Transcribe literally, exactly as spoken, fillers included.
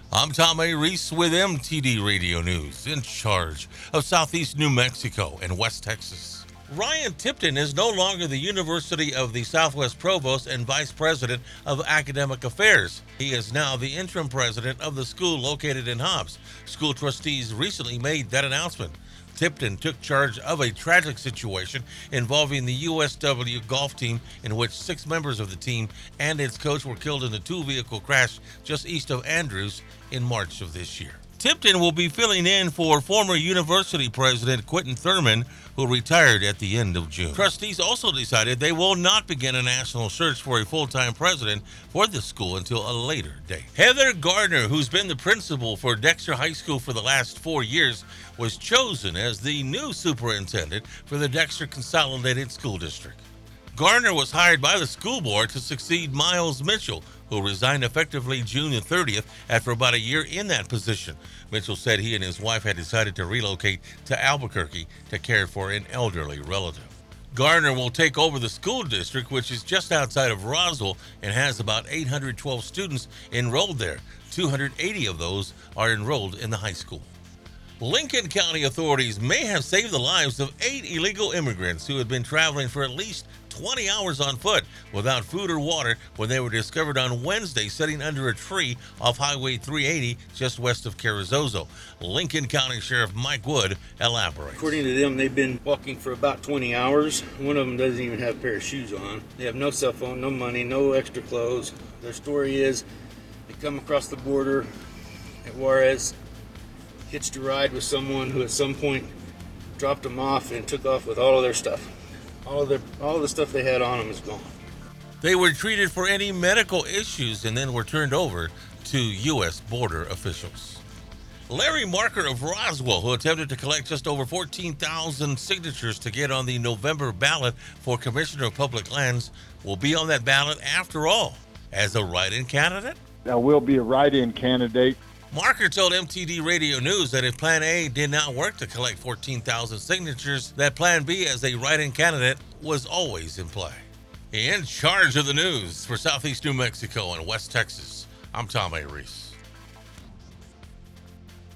I'm Tom A. Reese with M T D Radio News, in charge of Southeast New Mexico and West Texas. Ryan Tipton is no longer the University of the Southwest Provost and Vice President of Academic Affairs. He is now the interim president of the school located in Hobbs. School trustees recently made that announcement. Tipton took charge of a tragic situation involving the U S W golf team in which six members of the team and its coach were killed in a two-vehicle crash just east of Andrews in March of this year. Tipton will be filling in for former university president Quentin Thurman, who retired at the end of June. Trustees also decided they will not begin a national search for a full-time president for the school until a later date. Heather Gardner, who's been the principal for Dexter High School for the last four years, was chosen as the new superintendent for the Dexter Consolidated School District. Gardner was hired by the school board to succeed Miles Mitchell, who resigned effectively June thirtieth after about a year in that position. Mitchell said he and his wife had decided to relocate to Albuquerque to care for an elderly relative. Gardner will take over the school district, which is just outside of Roswell and has about eight hundred twelve students enrolled there. two hundred eighty of those are enrolled in the high school. Lincoln County authorities may have saved the lives of eight illegal immigrants who had been traveling for at least twenty hours on foot without food or water when they were discovered on Wednesday sitting under a tree off Highway three eighty just west of Carrizozo. Lincoln County Sheriff Mike Wood elaborates. According to them, they've been walking for about twenty hours. One of them doesn't even have a pair of shoes on. They have no cell phone, no money, no extra clothes. Their story is they come across the border at Juarez, hitched a ride with someone who at some point dropped them off and took off with all of their stuff. All of their, all of the stuff they had on them is gone. They were treated for any medical issues and then were turned over to U S border officials. Larry Marker of Roswell, who attempted to collect just over fourteen thousand signatures to get on the November ballot for Commissioner of Public Lands, will be on that ballot after all as a write-in candidate. I will be a write-in candidate. Marker told M T D Radio News that if Plan A did not work to collect fourteen thousand signatures, that Plan B as a write-in candidate was always in play. In charge of the news for Southeast New Mexico and West Texas, I'm Tom A. Reese.